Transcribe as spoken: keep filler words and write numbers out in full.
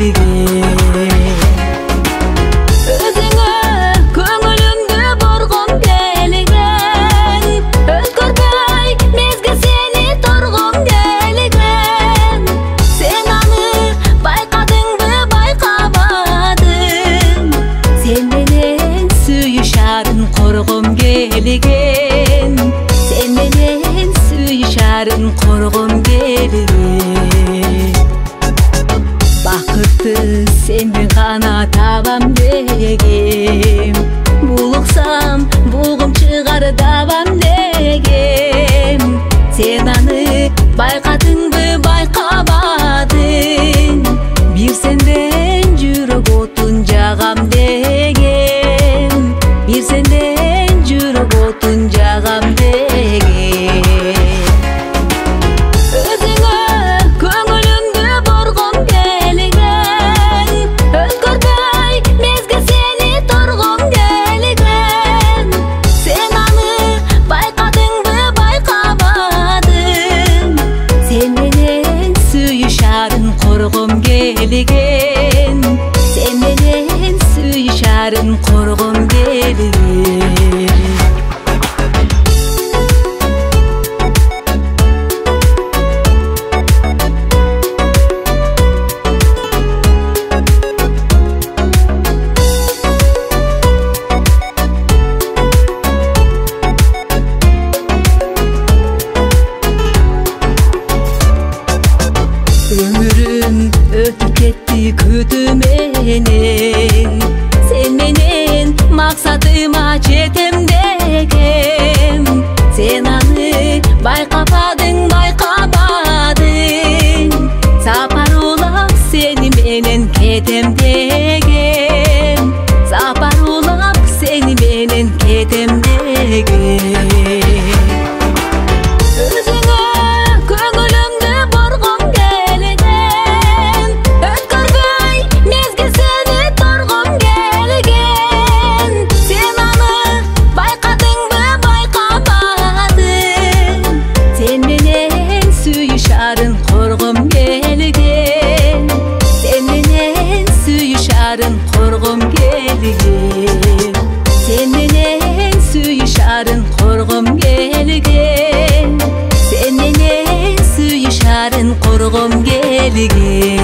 келген. Өзіңе көңілімді бұрғым келген, өткөрбөй мезгіл сені тұрғым келген. Сен аны байқадыңбы байқамадың, сен менен сүйішарын қорғым келген, сен менен сүйішарын қорғым келген. Бақытты сенден ғана табам дегем, булықсам буғым шығар табам дегем. Сен аны байқадыңбы байқамадың, бир сенден жүрек отун жағам дегем, бир сенден жүрек отун жағам деген. Өзіңе көңілімді бұрғым келген, өткөрбөй мезгіл сені тұрғым келген. Сен аны байқадыңбы байқамадың, сен менен сүйішарын қорғым келген, сен менен сүйішарын қорғым келген. Ömürüm ötüp ketti kütümenен, sen menen maksadıma жетем дегем. Сен аны байқамадың байқамадың, сапар улап сени менен кетем дегем, сапар улап сени менен кетем дегем. Өзіңе көңілімді бұрғым келген, өткөрбөй мезгіл сені тұрғым келген. Сен аны байқадыңбы байқамадың, сен менен сүйішарын қорғым келген, сен менен сүйішарын қорғым келген, сен менен сүйішарын қорғым келген, сен менен сүйішарын қорғым келген.